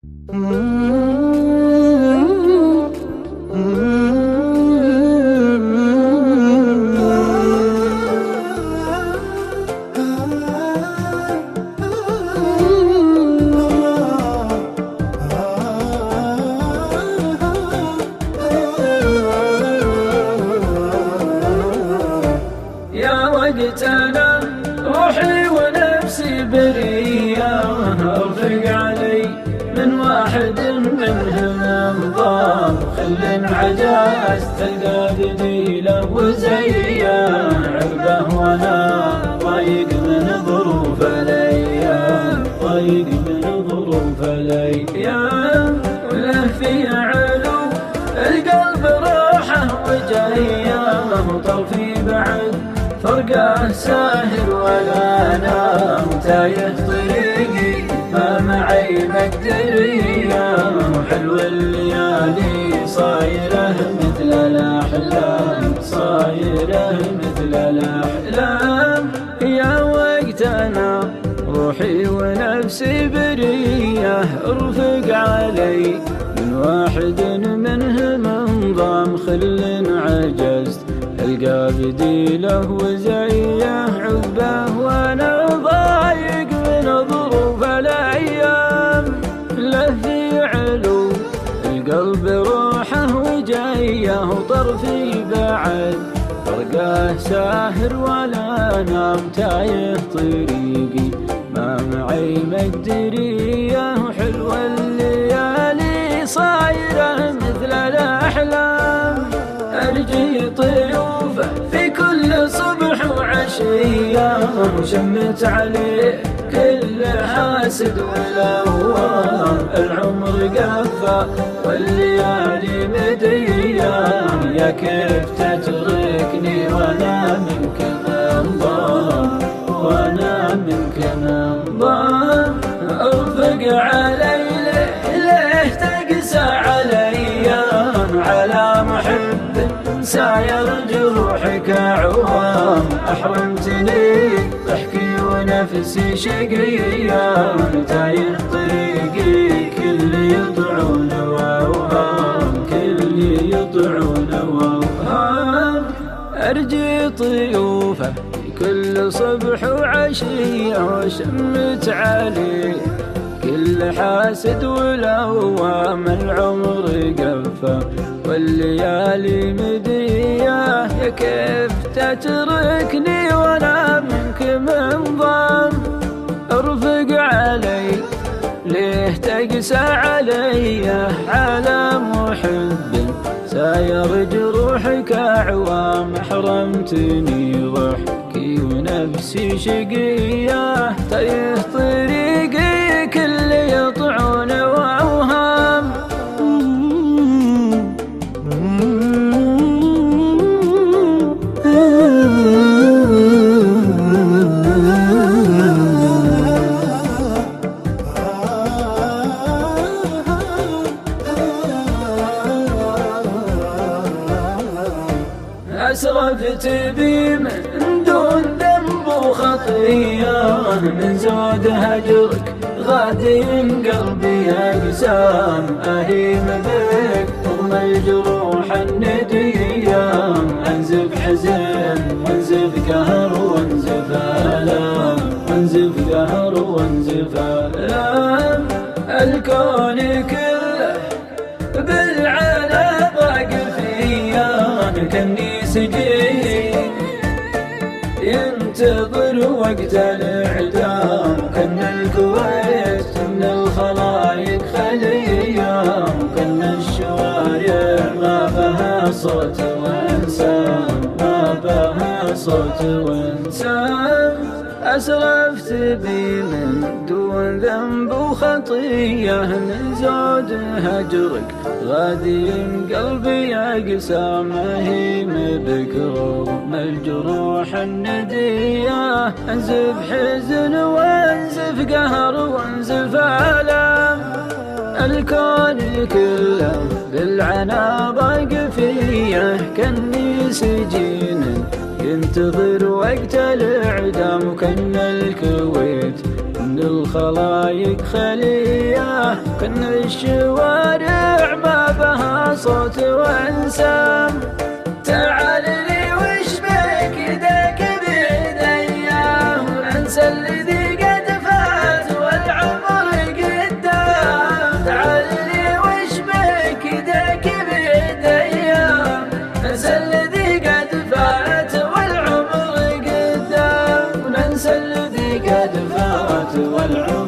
يا وقتنا روحي ونفسي برية، ارفق علي من واحد منهم انضام، خل عجاز تلقى بديله وزيه، عقبه وانا ضايق من ظروف الايام، ضايق من ظروف الايام، وله في علو القلب راحه وجايه، وطرفي بعد فرقه ساهر ولا نام، تايه طريقي ما معي مقدريه، وحلو الليالي صايره مثل الاحلام، صايره مثل الاحلام. يا وقتنا روحي ونفسي بريه، ارفق علي من واحد منهم انضام، خل عجزت القى بديله وزيه، عقبه وانا ضايق من ظروف الايام، له في علو القلب روحه وجايه، وطرفي بعد فرقه ساهر ولا نام، تايه طريقي ما معي مقدريه، وحلوه الليالي صايره مثل الاحلام، ارجي طيوفه في كل صبح وعشيه، وشمت عليه كل حاسد ولوام، العمر قفى والليالي مديه، يا كيف تتركني وانا منك انضام، وانا منك انضام، ارفق علي ليه تقسى علي، على محب ساير جروحك عوام، احرمتني ضحكي ونفسي شقية، تايه طريقي كل يطعون واوهام، كل يطعون واوهام، ارجي طيوفه كل صبح وعشية، وشمت عليه كل حاسد ولوام، العمر قفى والليالي مديه، يا كيف تتركني وانا منك منضام، ارفق علي ليه تقسى علي، على محب ساير جروحك اعوام، حرمتني ضحكي ونفسي شقيه، تايه طريقي كل يطعون واوهام. أسرفت بي من دون ذنب وخطية، من زود هجرك غادي قلبي أقسام، أهيم بك رغم الجروح الندية، أنزف حزن وانزف قهر وانزف آلام، وانزف قهر وانزف آلام، الكون كله بالعلا ضاق فيا، كأني سجين ينتظر وقت الاعدام، كأن الكويت من الخلايق خليه، كأن الشوارع ما بها صوت وانسان، ما بها صوت وانسان، أسرفت بي من دون ذنب وخطية، من زود هجرك غادي قلبي أقسى، مهيم بك رغم الجروح الندية، أنزف حزن وانزف قهر وانزف آلام، الكون كله بالعنا ضاق فيه، كأني سجين ينتظر وقت الاعدام، وكأن الكويت من الخلايق خليه، كأن الشوارع ما بها صوت وانسام. تعال لي وش بك ذاك بيديا، وننسى الذي قد فات والعمر قدام. تعال لي وش بك ذاك بيديا، ننسى الذي قد فات والعمر قدام. ننسى الذي قد فات والعمر